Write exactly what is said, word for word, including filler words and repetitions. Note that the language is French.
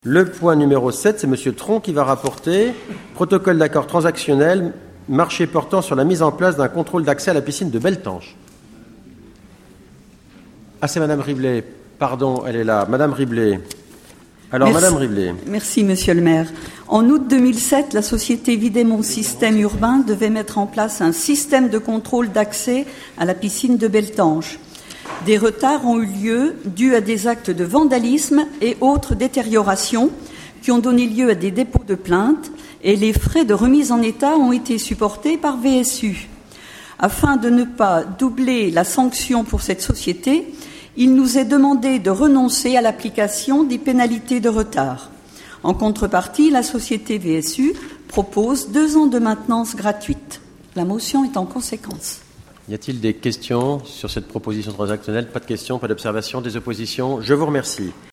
Le point numéro sept, c'est M. Tron qui va rapporter protocole d'accord transactionnel, marché portant sur la mise en place d'un contrôle d'accès à la piscine de Beltange. Ah, c'est Mme Riblet. Pardon, elle est là. Mme Riblet. Alors, Merci. Mme Riblet. Merci, Monsieur le maire. En août deux mille sept, la société Vidémont Système Urbain devait mettre en place un système de contrôle d'accès à la piscine de Beltange. Des retards ont eu lieu dus à des actes de vandalisme et autres détériorations qui ont donné lieu à des dépôts de plaintes et les frais de remise en état ont été supportés par V S U. Afin de ne pas doubler la sanction pour cette société, il nous est demandé de renoncer à l'application des pénalités de retard. En contrepartie, la société V S U propose deux ans de maintenance gratuite. La motion est en conséquence. Y a-t-il des questions sur cette proposition transactionnelle? Pas de questions, pas d'observations, des oppositions? Je vous remercie.